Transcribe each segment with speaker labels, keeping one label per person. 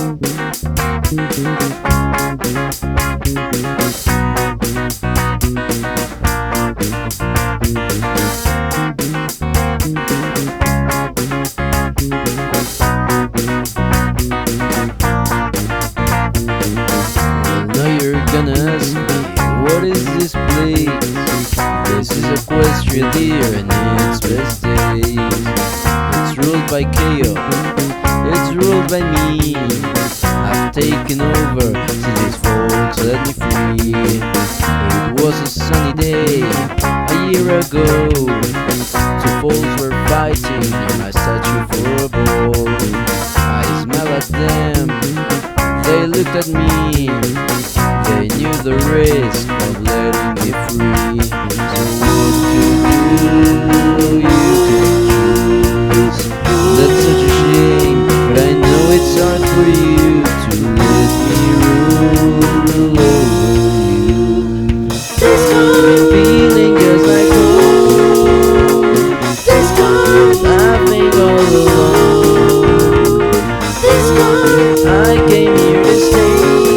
Speaker 1: Ask me, what is this place? This is Equestria, dear, and its best days. It's ruled by chaos, it's ruled by me. I've taken over since these folks set me free. It was a sunny day a year ago. Two folks were fighting near my statue for a ball. I smiled at them, they looked at me. They knew the risk of letting me free. So what to do, you can choose. That's such a shame, but I know it's hard for you to let me rule over you. This good feeling just like home. This good laughing all alone. This good I came here to stay.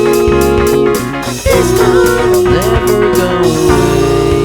Speaker 1: I'll never go away.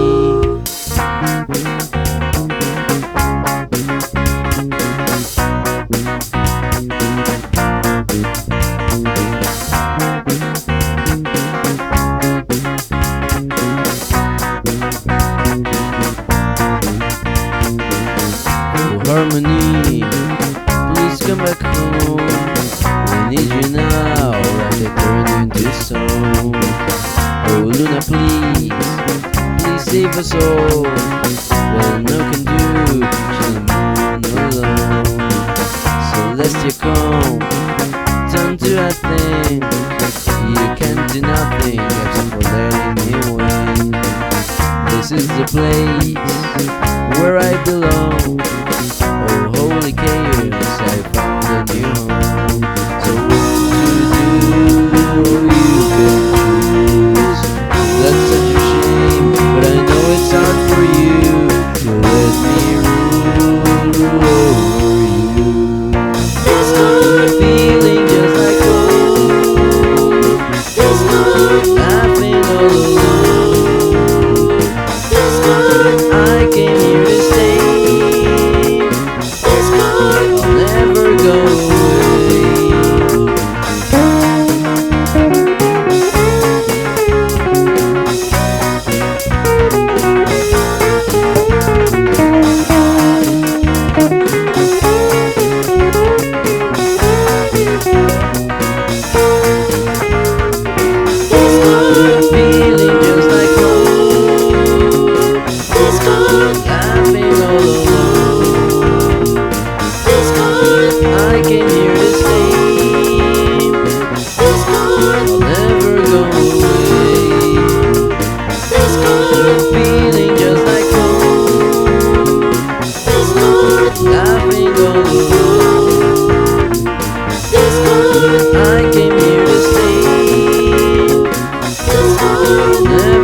Speaker 1: Oh, Harmony, please come back home. We need you now, or I can turn you into stone. Oh Luna, please save us all. Well, no can do, she's the moon alone. Celestia, come, turn to a thing. You can't do nothing except for letting me win. This is the place where I belong. Oh holy chaos, I found a new home. So what to do, you can choose. That's such a shame, but I know it's hard for you to let me rule over you. This good feeling just like home. This good laughing all alone. This good I came here to stay. This good I'll never go away. I came here to stay. This good I'll never go away. This good feeling just like home. This good laughing all alone. This good I came here to stay. This good I'll never